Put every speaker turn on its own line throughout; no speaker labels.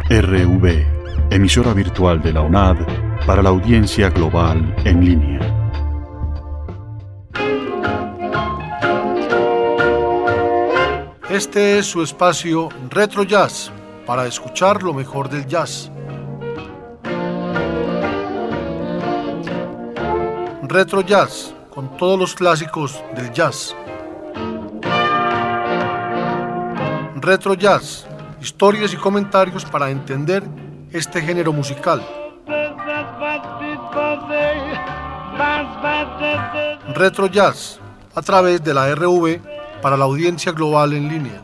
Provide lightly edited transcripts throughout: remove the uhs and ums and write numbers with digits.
RV, emisora virtual de la UNAD para la audiencia global en línea.
Este es su espacio Retro Jazz, para escuchar lo mejor del jazz. Retro Jazz, con todos los clásicos del jazz. Retro Jazz, historias y comentarios para entender este género musical. Retro Jazz, a través de la RV para la audiencia global en línea.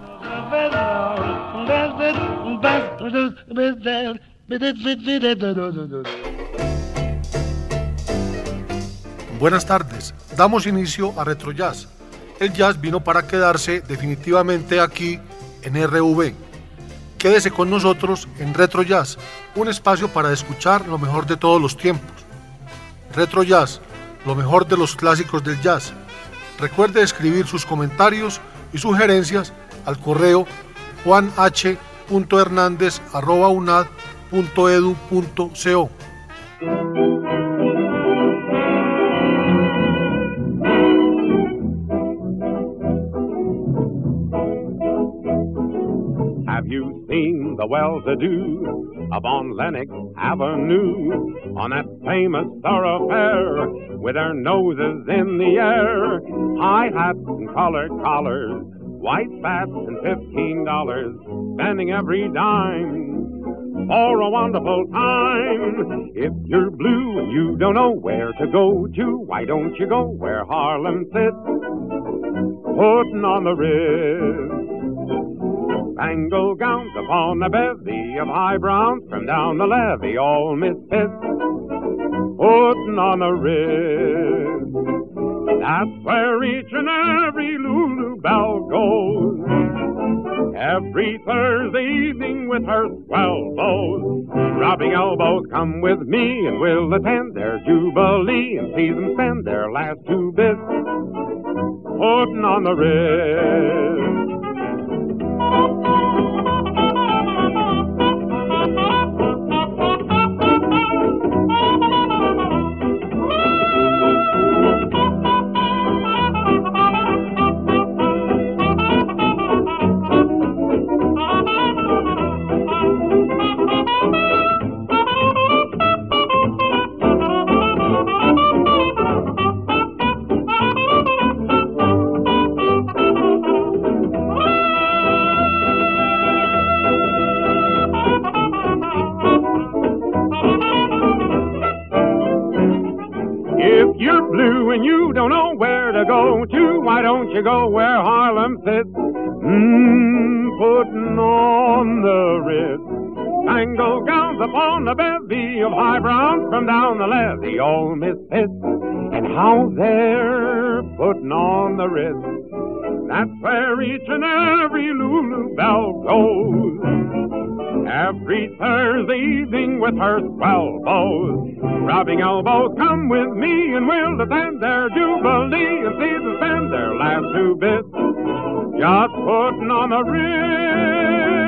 Buenas tardes, damos inicio a Retro Jazz. El jazz vino para quedarse definitivamente aquí en RV. Quédese con nosotros en Retro Jazz, un espacio para escuchar lo mejor de todos los tiempos. Retro Jazz, lo mejor de los clásicos del jazz. Recuerde escribir sus comentarios y sugerencias al correo juanh.hernandez@unad.edu.co.
Have you seen the well-to-do up on Lenox Avenue, on that famous thoroughfare, with their noses in the air, high hats and colored collars, white spats and $15, spending every dime for a wonderful time? If you're blue and you don't know where to go to, why don't you go where Harlem sits, putting on the Ritz? Spangled gowns upon a bevy of high browns from down the levee, all misfits, putting on a Ritz. That's where each and every Lulu Belle goes, every Thursday evening with her swell beaux. Rubbing elbows, come with me and we'll attend their jubilee and see them spend their last 2 bits, putting on the Ritz. And you don't know where to go to, why don't you go where Harlem sits, putting on the Ritz. Spangled gowns upon a bevy of high browns from down the levee, all misfits, and how they're putting on the Ritz. That's where each and every Lulu Belle goes, every Thursday evening with her swell beaux. Rubbing elbows, come with me and we'll attend their jubilee and see them spend their last 2 bits, just putting on the Ritz.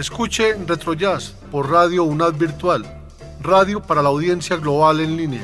Escuche Retro Jazz por Radio UNAD Virtual, radio para la audiencia global en línea.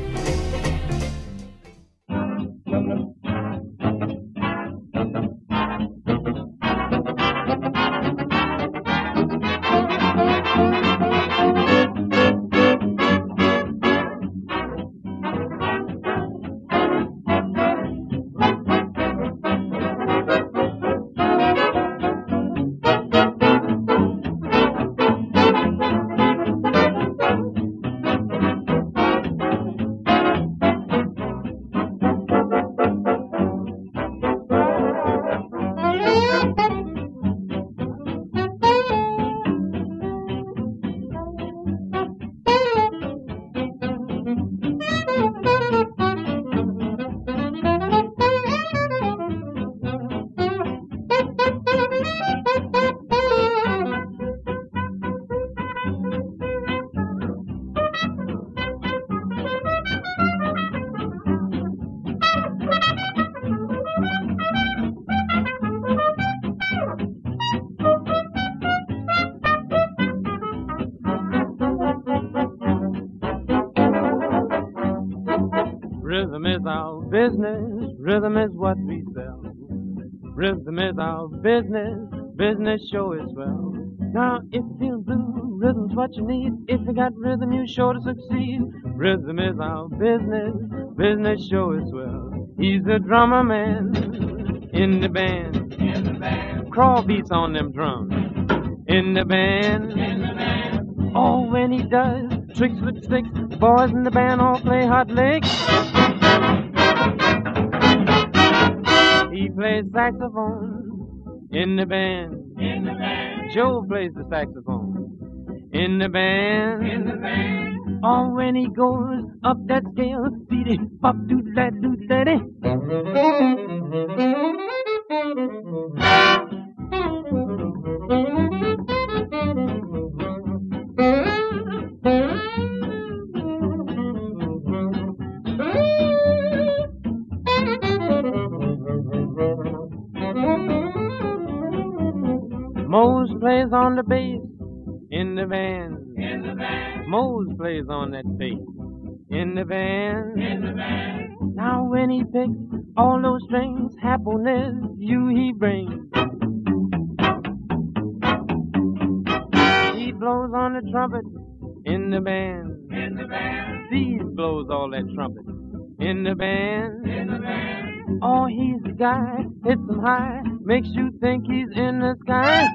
Rhythm is our business, rhythm is what we sell. Rhythm is our business, business show is swell. Now if you feel blue, rhythm's what you need. If you got rhythm, you're sure to succeed. Rhythm is our business, business show is swell. He's the drummer man in the band. Crawl beats on them drums in the band. Oh, when he does tricks with sticks, the boys in the band all play hot licks. He plays saxophone in the band. Joe plays the saxophone in the band. Oh, when he goes up that scale, beat pop doodle-daddy. Mose plays on the bass in the band. Mose plays on that bass in the band. Now when he picks all those strings, happiness you he brings. He blows on the trumpet in the band. Steve blows all that trumpet in the band. Oh, he's the guy, hits him high, makes you think he's in the sky.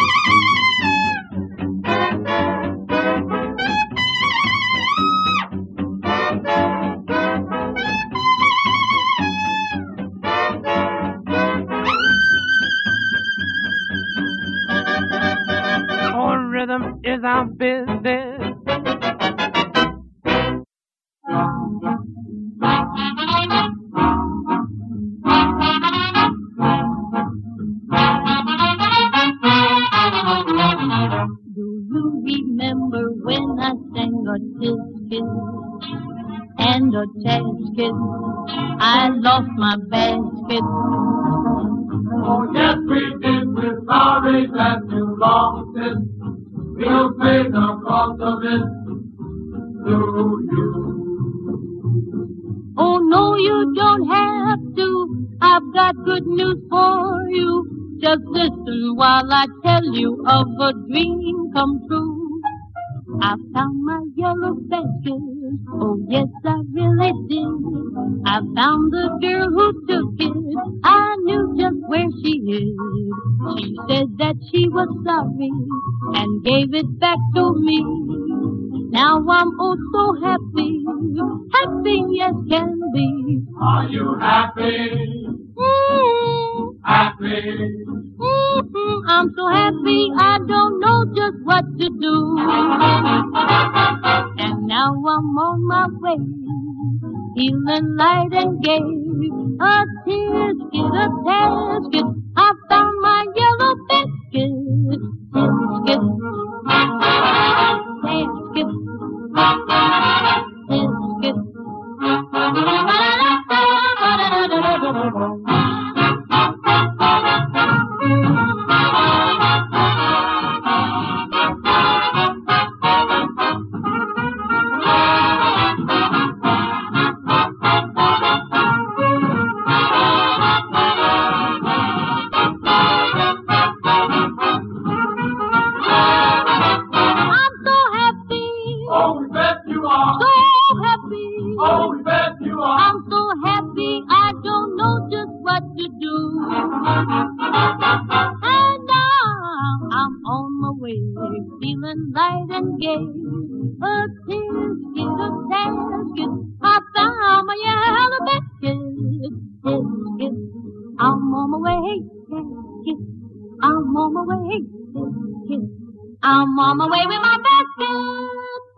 Oh, rhythm is our business.
And a basket, I lost my basket.
Oh yes we did, we're sorry that you lost it. We'll pay the cost of it to you.
Oh no, you don't have to, I've got good news for you. Just listen while I tell you of a dream come true. I found my yellow basket, oh yes I really did. I found the girl who took it, I knew just where she hid. She said that she was sorry and gave it back to me. Now I'm oh so happy, happy as can be.
Are you happy? Happy?
I'm so happy I don't know just what to do. And now I'm on my way, feeling light and gay. A tisket, a tasket, I found my yellow basket. Tisket, tasket, tisket. do. And now I'm on my way, feeling light and gay. A tisket, a tasket, I found my yellow biscuit. Tisket, I'm on my way. Tisket, I'm on my way. Tisket, I'm on my way with my basket.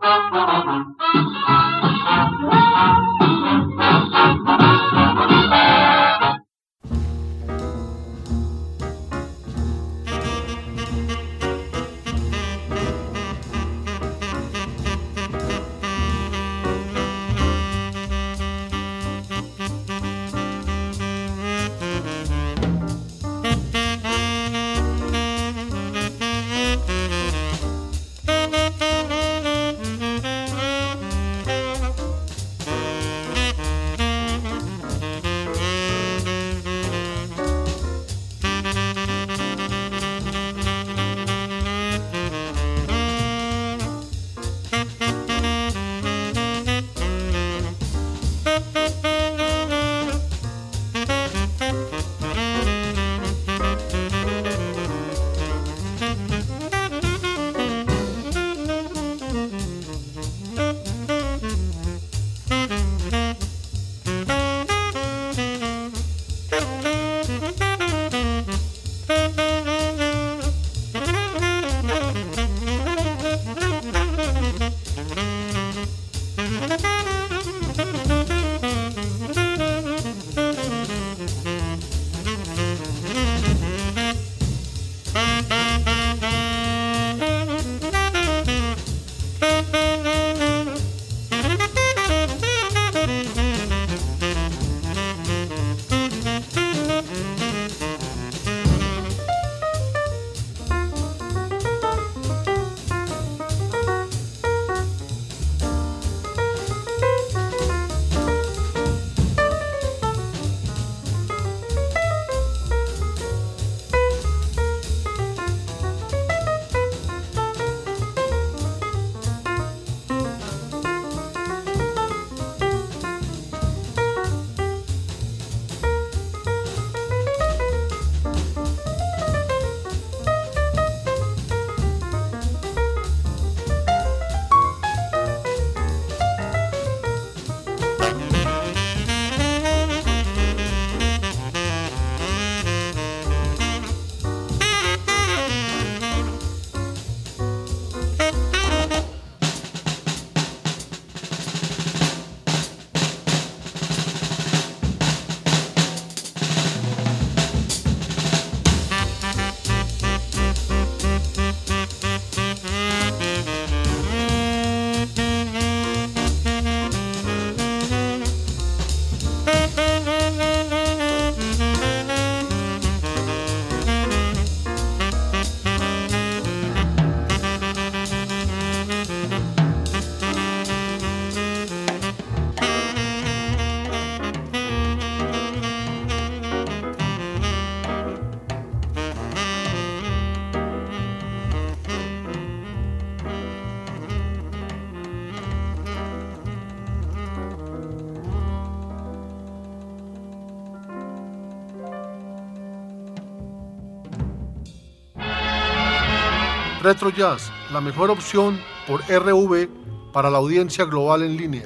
Retro Jazz, la mejor opción por RV para la audiencia global en línea.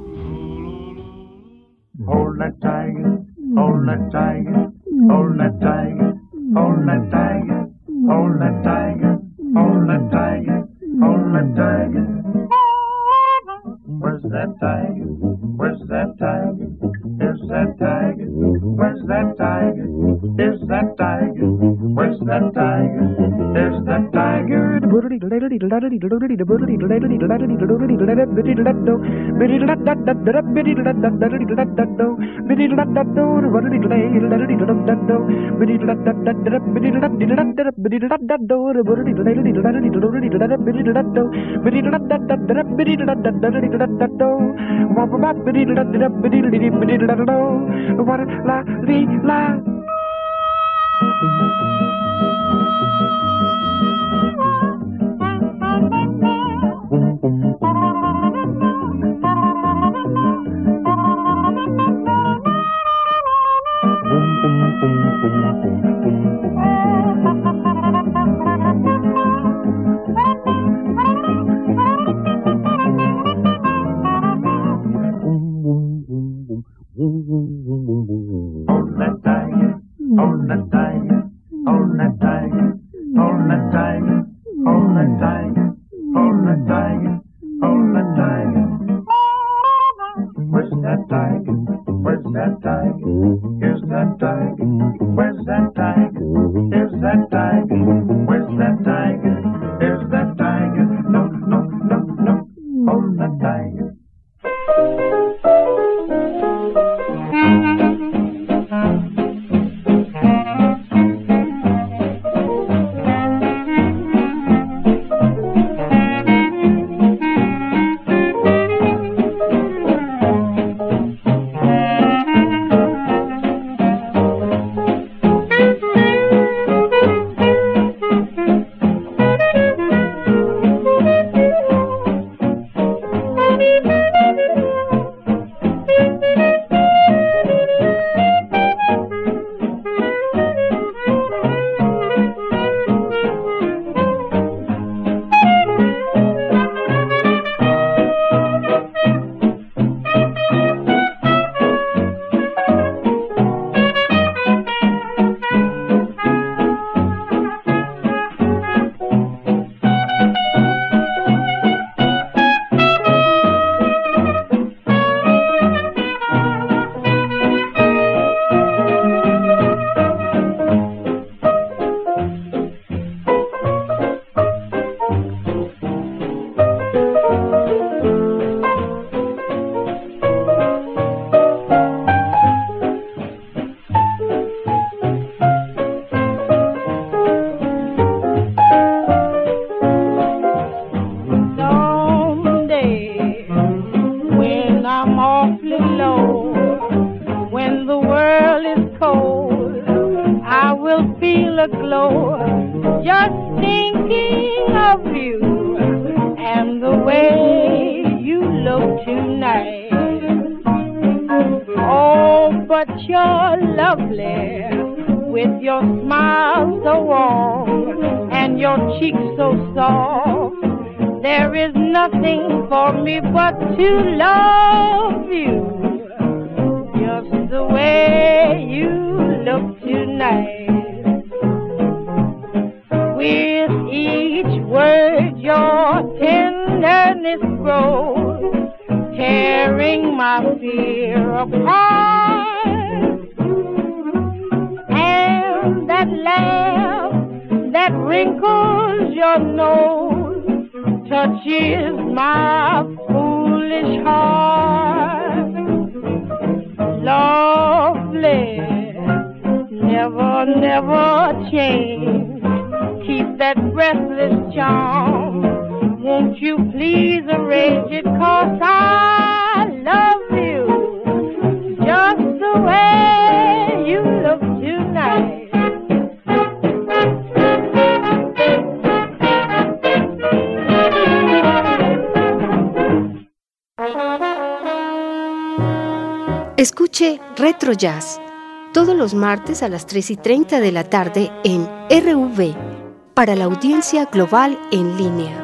Hold that tiger, hold that tiger, hold that tiger, hold that tiger, hold that tiger, hold that tiger, hold that tiger. Where's that tiger? Where's that tiger? Is that tiger? Where's that tiger? Is that tiger? Where's that tiger? Is that tiger?
that tiger? Here's that tiger. Where's that tiger? Here's that tiger. Where's that tiger? Here's that tiger. No, no, no, no. Hold that tiger.
Escuche Retro Jazz todos los martes a las 3:30 de la tarde en RV para la audiencia global en línea.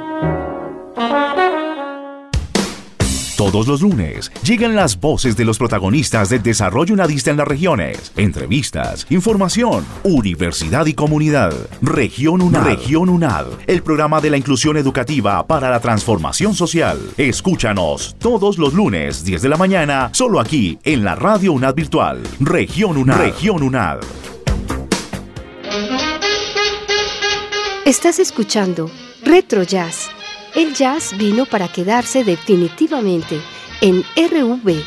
Todos los lunes llegan las voces de los protagonistas del desarrollo unadista en las regiones. Entrevistas, información, universidad y comunidad. Región UNAD. Región UNAD, el programa de la inclusión educativa para la transformación social. Escúchanos todos los lunes, 10 de la mañana, solo aquí en la Radio UNAD Virtual. Región UNAD. Región UNAD.
Estás escuchando Retro Jazz. El jazz vino para quedarse definitivamente en RV.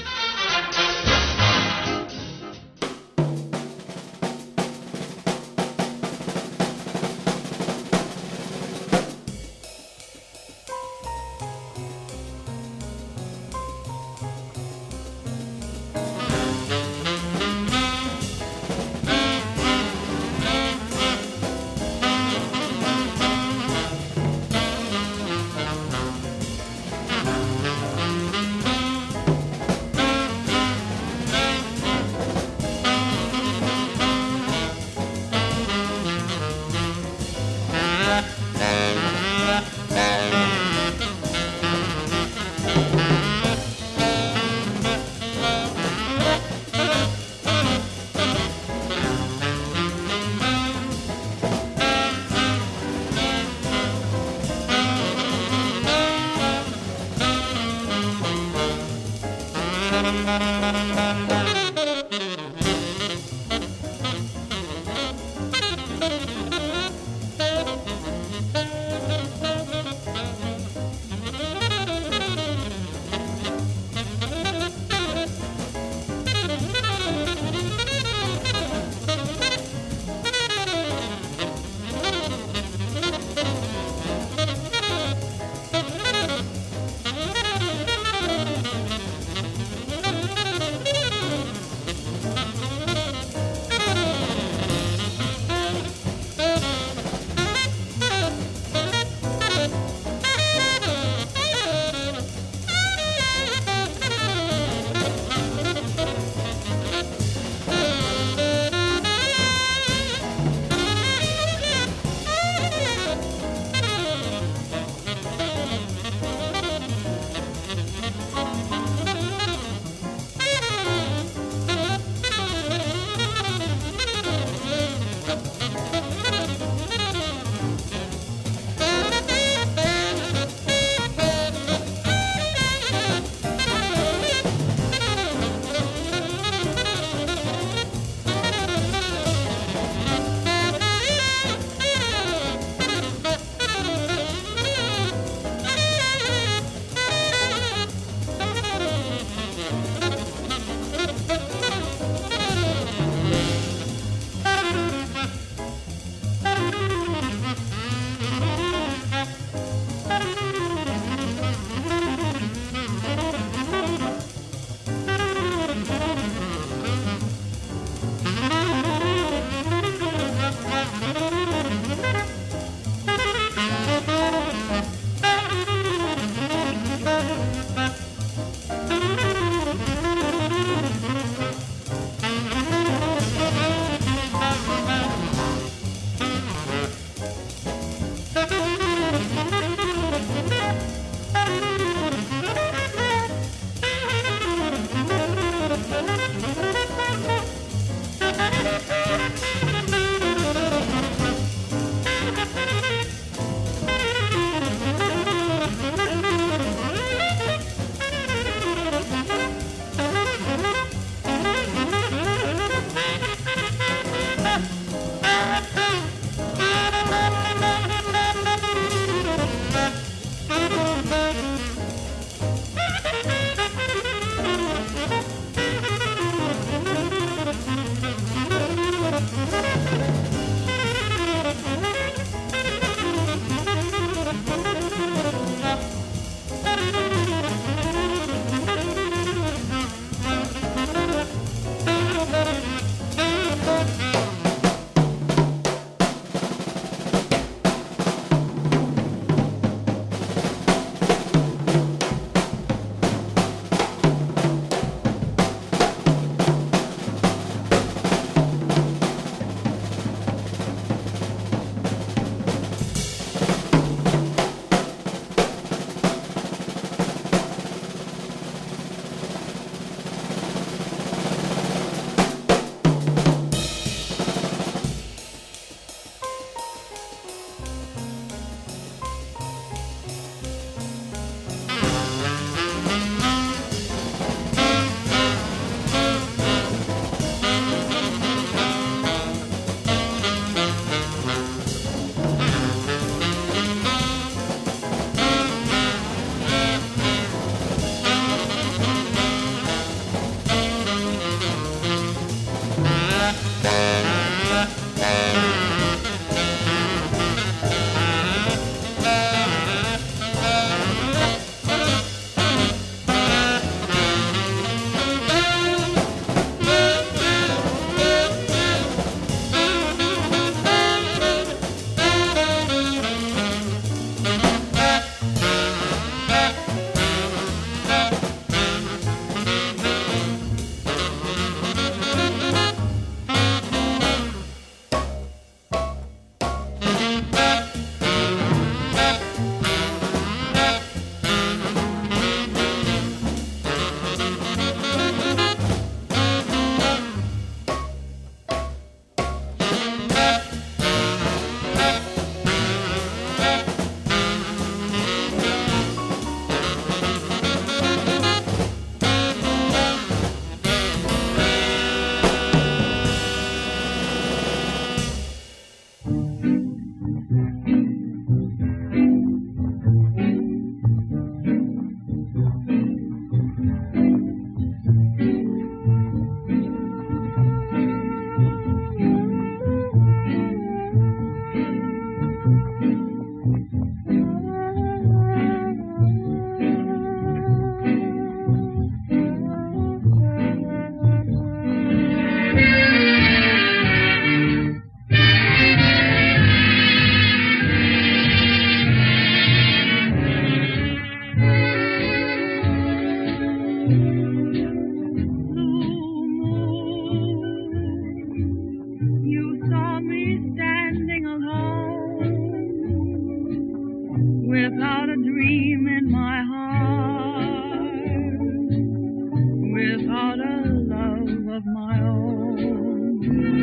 of my own.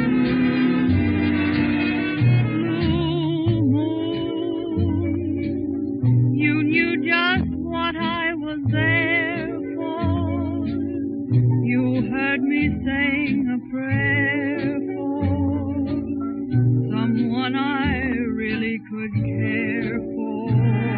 You knew just what I was there for. You heard me sing a prayer for someone I really could care for.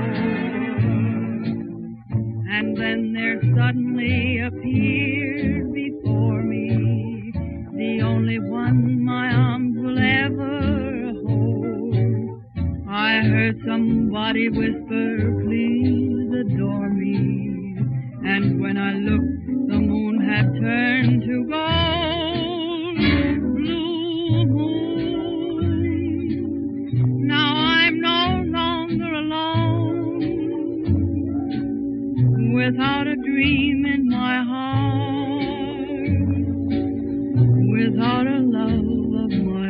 And then there suddenly appeared before me the only one my arms will ever hold. I heard somebody whisper, please adore me. And when I looked, the moon had turned to gold. Blue moon, now I'm no longer alone, without a dream in my heart, without a love of my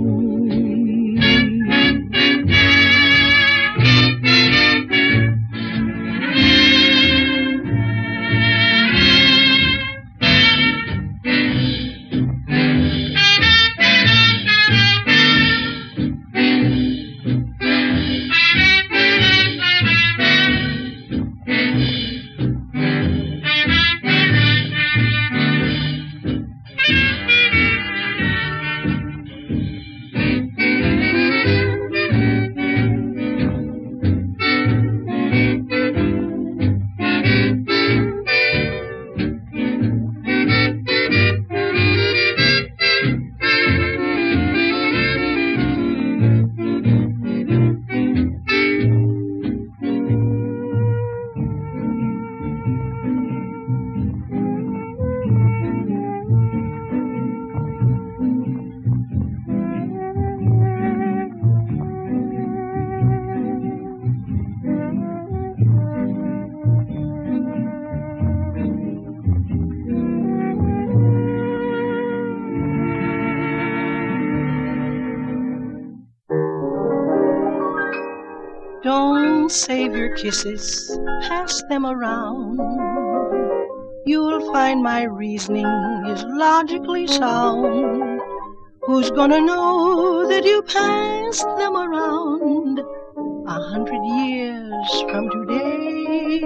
Don't save your kisses, pass them around. You'll find my reasoning is logically sound. Who's gonna know that you passed them around 100 years from today?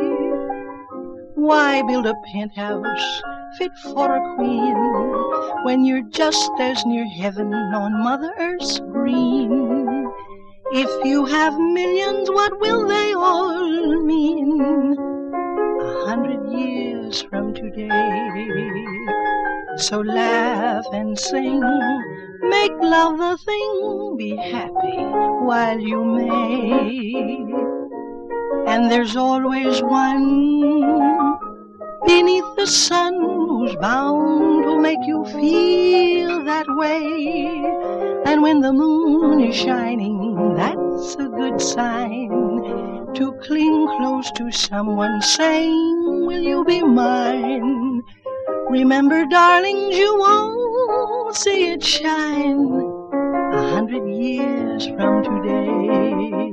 Why build a penthouse fit for a queen when you're just as near heaven on Mother Earth's green? If you have millions, what will they all mean 100 years from today? So laugh and sing, make love the thing, be happy while you may. And there's always one beneath the sun who's bound to make you feel that way. And when the moon is shining, that's a good sign to cling close to someone saying, will you be mine? Remember, darlings, you won't see it shine 100 years from today.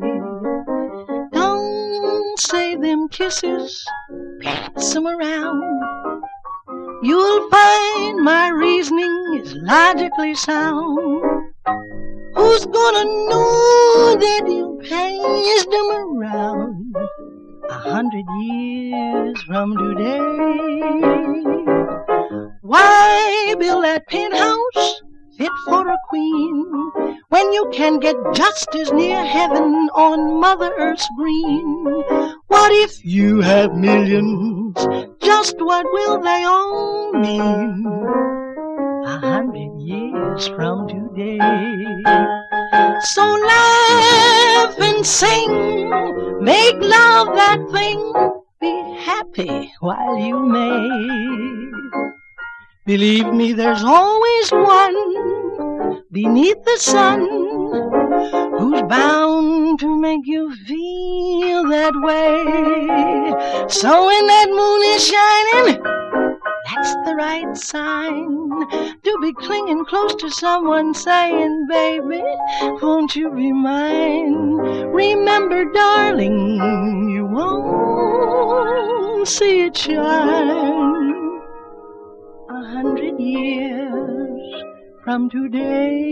Don't save them kisses, pass them around. You'll find my reasoning is logically sound. Who's gonna know that you passed them around 100 years from today? Why build that penthouse fit for a queen when you can get just as near heaven on Mother Earth's green? What if you have millions? Just what will they all mean 100 years from today? So laugh and sing, make love that thing, be happy while you may. Believe me, there's always one beneath the sun who's bound to make you feel that way. So when that moon is shining, that's the right sign to be clinging close to someone saying, baby, won't you be mine? Remember, darling, you won't see it shine 100 years from today,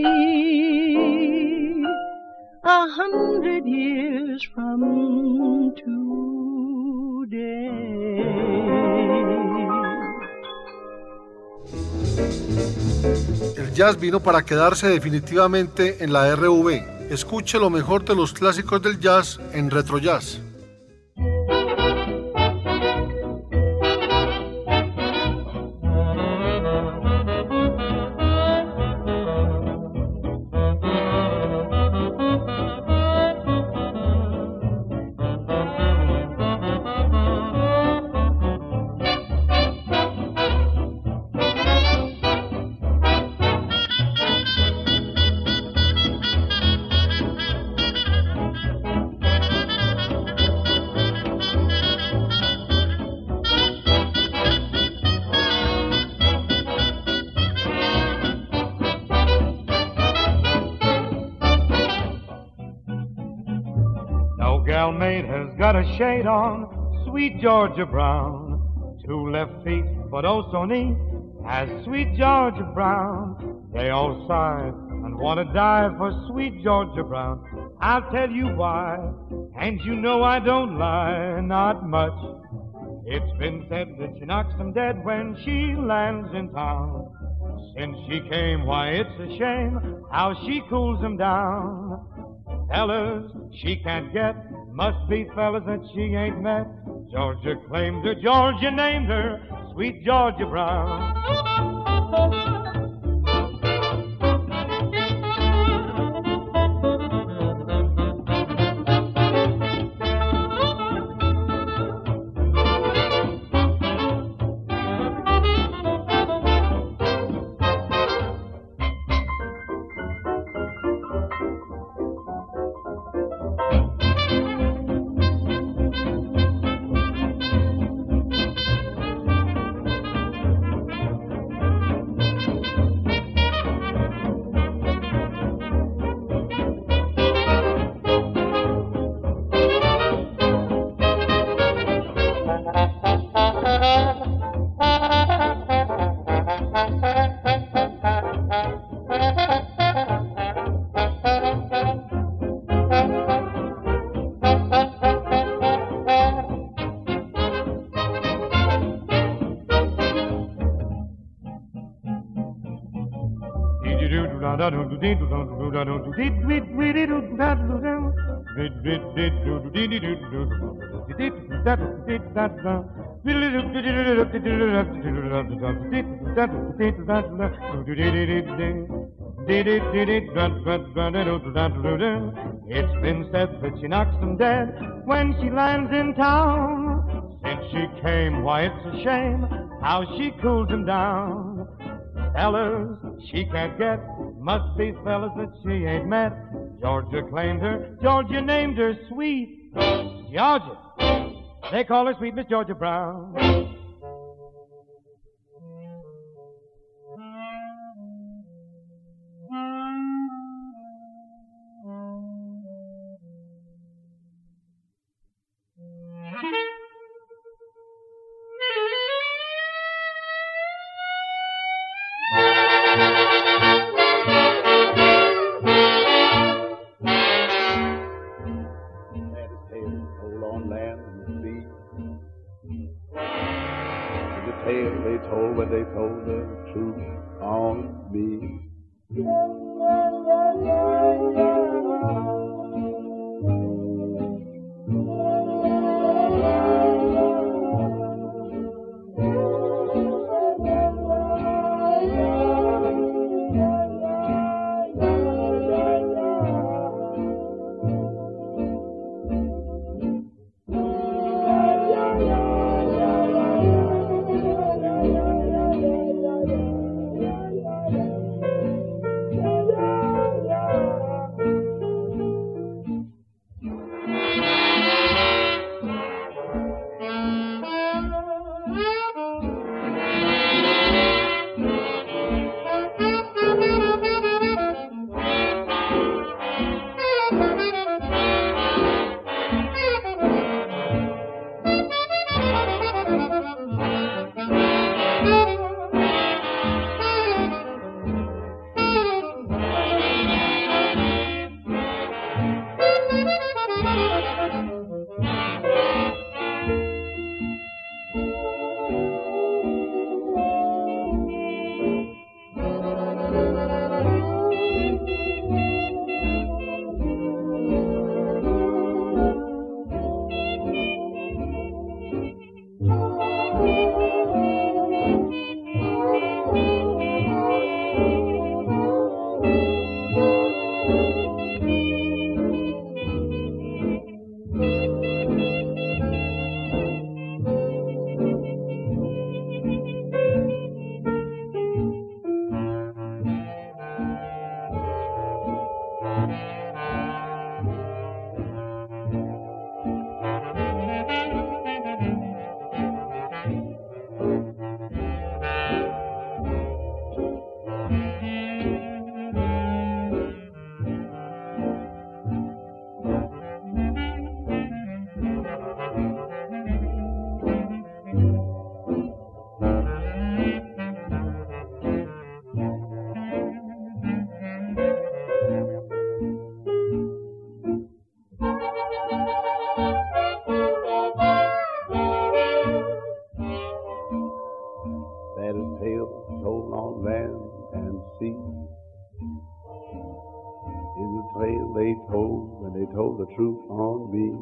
100 years from today.
El jazz vino para quedarse definitivamente en la RV. Escuche lo mejor de los clásicos del jazz en Retro Jazz.
Maid has got a shade on, sweet Georgia Brown. 2 left feet, but oh so neat, as sweet Georgia Brown. They all sigh and want to die for sweet Georgia Brown. I'll tell you why, and you know I don't lie, not much. It's been said that she knocks them dead when she lands in town. Since she came, why it's a shame how she cools them down. Fellas she can't get, must be fellas that she ain't met. Georgia claimed her, Georgia named her, sweet Georgia Brown. It's been said that she knocks them dead when she lands in town. Since she came, why it's a shame how she cools them down. Fellas she can't get, must be fellas that she ain't met. Georgia claimed her, Georgia named her sweet Georgia. They call her sweet Miss Georgia Brown.
had a tale told on land and sea. Is a tale they told when they told the truth on me.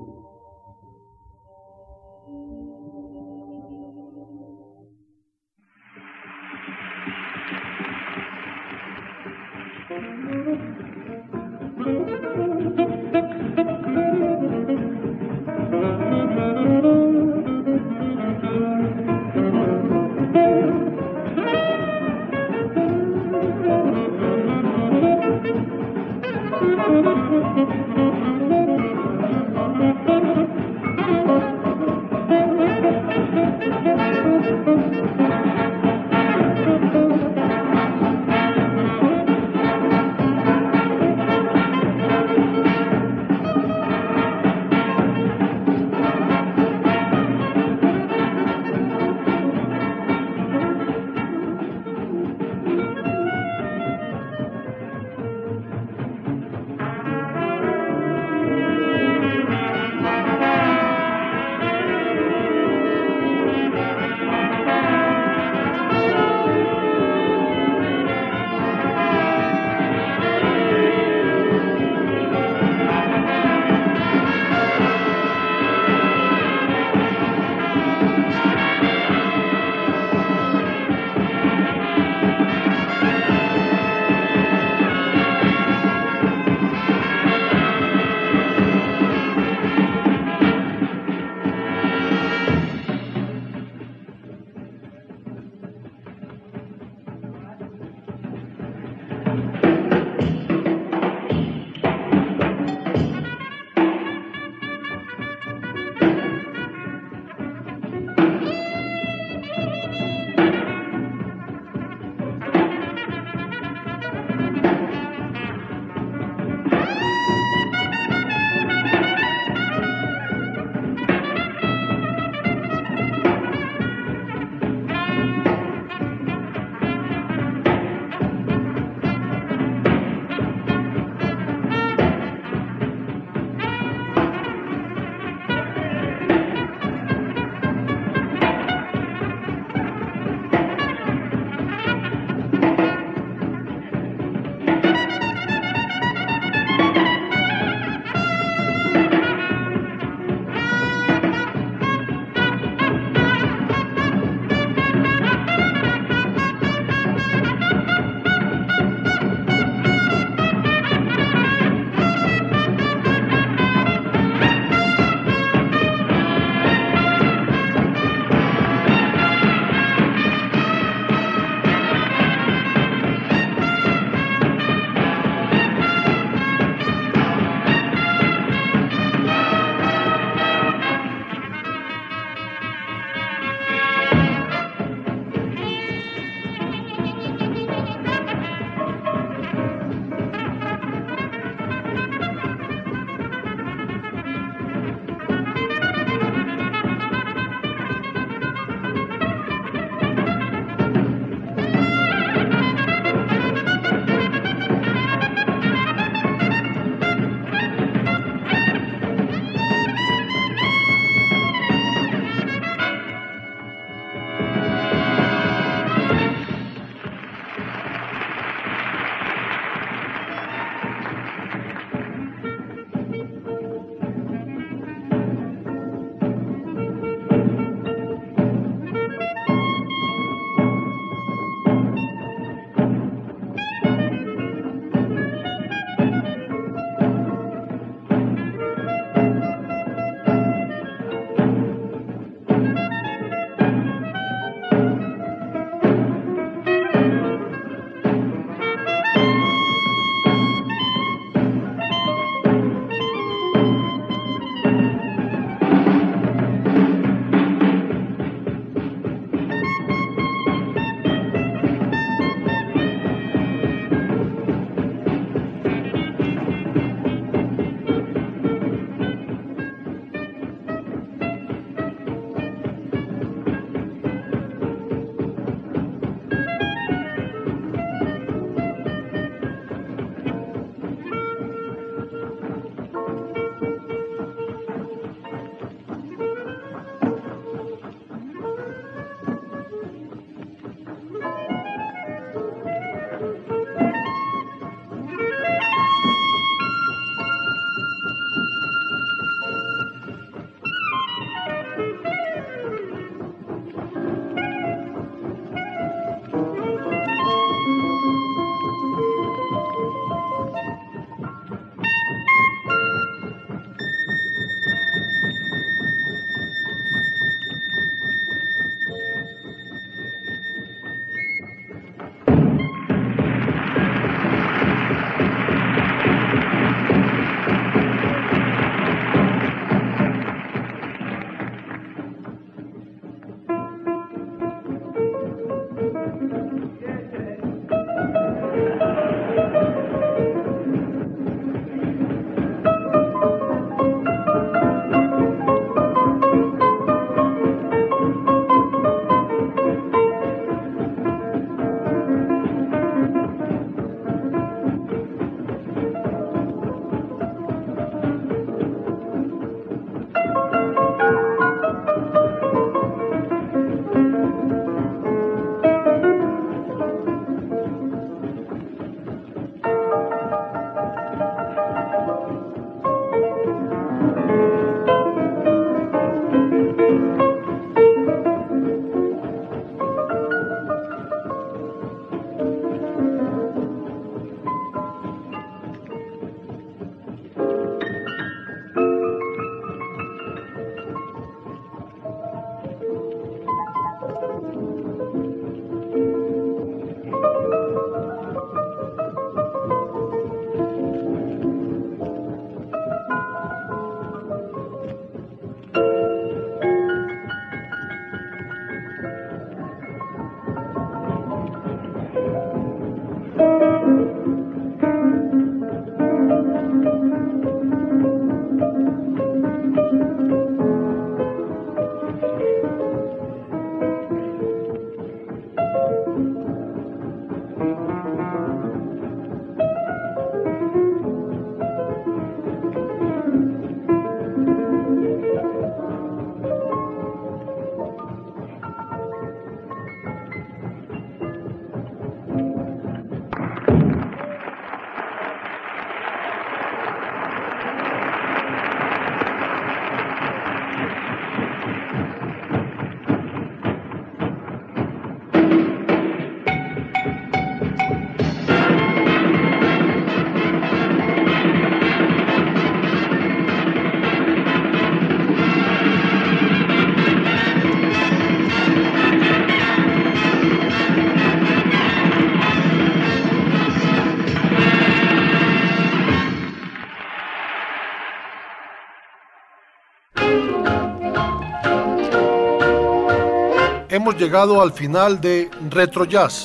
llegado al final de Retro Jazz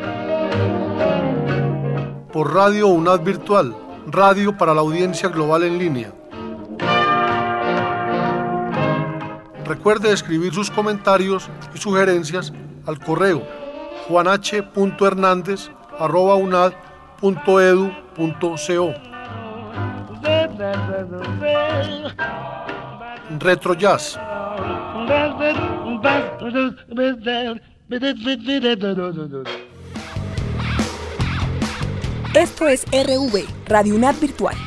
por Radio UNAD Virtual, radio para la audiencia global en línea. Recuerde escribir sus comentarios y sugerencias al correo juanh.hernandez@unad.edu.co. Retro Jazz.
Esto es RV, Radio UNAD Virtual.